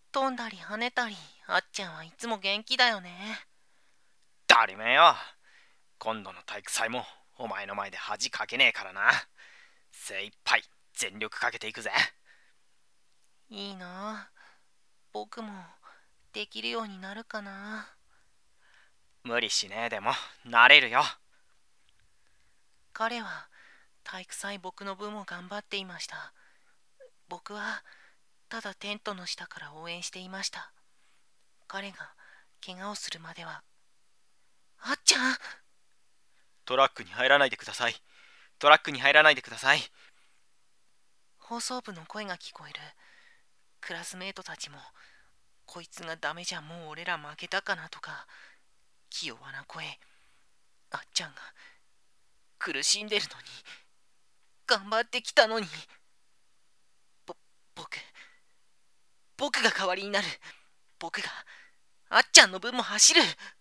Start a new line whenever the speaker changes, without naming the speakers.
飛んだり跳ねたり、あっちゃんはいつも元気だよね。
だりめよ。今度の体育祭もお前の前で恥かけねえからな。精一杯全力かけていくぜ。
いいなあ。僕もできるようになるかな。
無理しねえでもなれるよ。
彼は体育祭僕の分も頑張っていました。僕はただテントの下から応援していました。彼が怪我をするまでは。あっちゃん。
トラックに入らないでください。トラックに入らないでください。
放送部の声が聞こえる。クラスメートたちも、こいつがダメじゃもう俺ら負けたかなとか、気弱な声。あっちゃんが苦しんでるのに、頑張ってきたのに。ぼ、僕、僕が代わりになる。僕があっちゃんの分も走る。